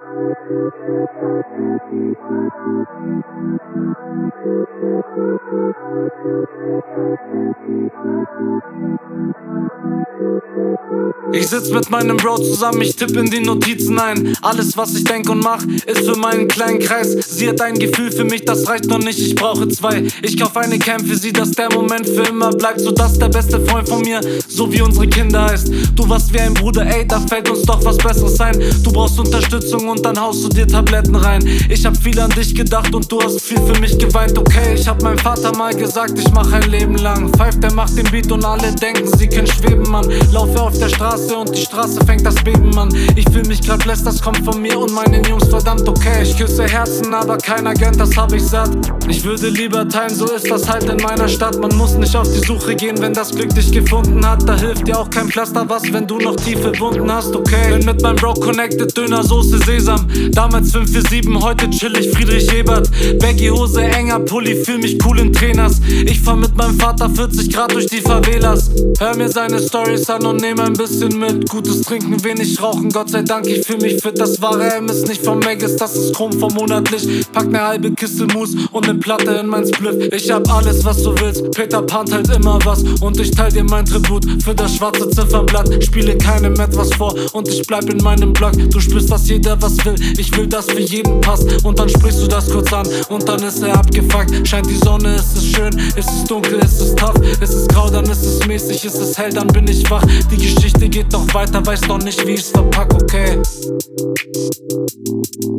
Ich sitz mit meinem Bro zusammen, ich tipp in die Notizen ein. Alles was ich denk und mach, ist für meinen kleinen Kreis. Sie hat ein Gefühl für mich, das reicht noch nicht, ich brauche zwei. Ich kauf eine Cam für sie, dass der Moment für immer bleibt. So dass der beste Freund von mir, so wie unsere Kinder heißt. Du warst wie ein Bruder, ey, da fällt uns doch was Besseres ein. Du brauchst Unterstützung und dann haust du dir Tabletten rein. Ich hab viel an dich gedacht und du hast viel für mich geweint, okay. Ich hab meinem Vater mal gesagt, ich mach ein Leben lang. Pfeift, der macht den Beat und alle denken, sie können schweben, Mann. Laufe auf der Straße und die Straße fängt das Beben an. Ich fühl mich grad blessed, das kommt von mir und meinen Jungs, verdammt okay. Ich küsse Herzen, aber keiner gönnt, das hab ich satt. Ich würde lieber teilen, so ist das halt in meiner Stadt. Man muss nicht auf die Suche gehen, wenn das Glück dich gefunden hat. Da hilft dir auch kein Pflaster, was, wenn du noch tiefe Wunden hast, okay. Bin mit meinem Bro connected, Dönersoße Sesam. Damals 547, heute chill ich Friedrich Ebert. Baggy Hose, enger Pulli, fühl mich cool in Trainers. Ich fahr mit meinem Vater 40 Grad durch die Favelas. Hör mir seine Stories an und nehm ein bisschen mit. Gutes Trinken, wenig rauchen, Gott sei Dank, ich fühl mich fit. Das wahre M ist nicht vom Maggis, das ist Chrom vom monatlich. Pack ne halbe Kiste Mousse und ne Platte in mein Spliff. Ich hab alles, was du willst, Peter Pan teilt immer was. Und ich teil dir mein Tribut für das schwarze Ziffernblatt. Spiele keinem etwas vor und ich bleib in meinem Block. Du spürst, dass jeder was will, ich will, dass für jeden passt. Und dann sprichst du das kurz an und dann ist er abgefuckt. Scheint die Sonne, ist es schön, ist es dunkel, ist es tough. Ist es grau, dann ist es mäßig, ist es hell, dann bin ich wach. Die Geschichte geht noch weiter, weiß noch nicht, wie ich's verpack, okay.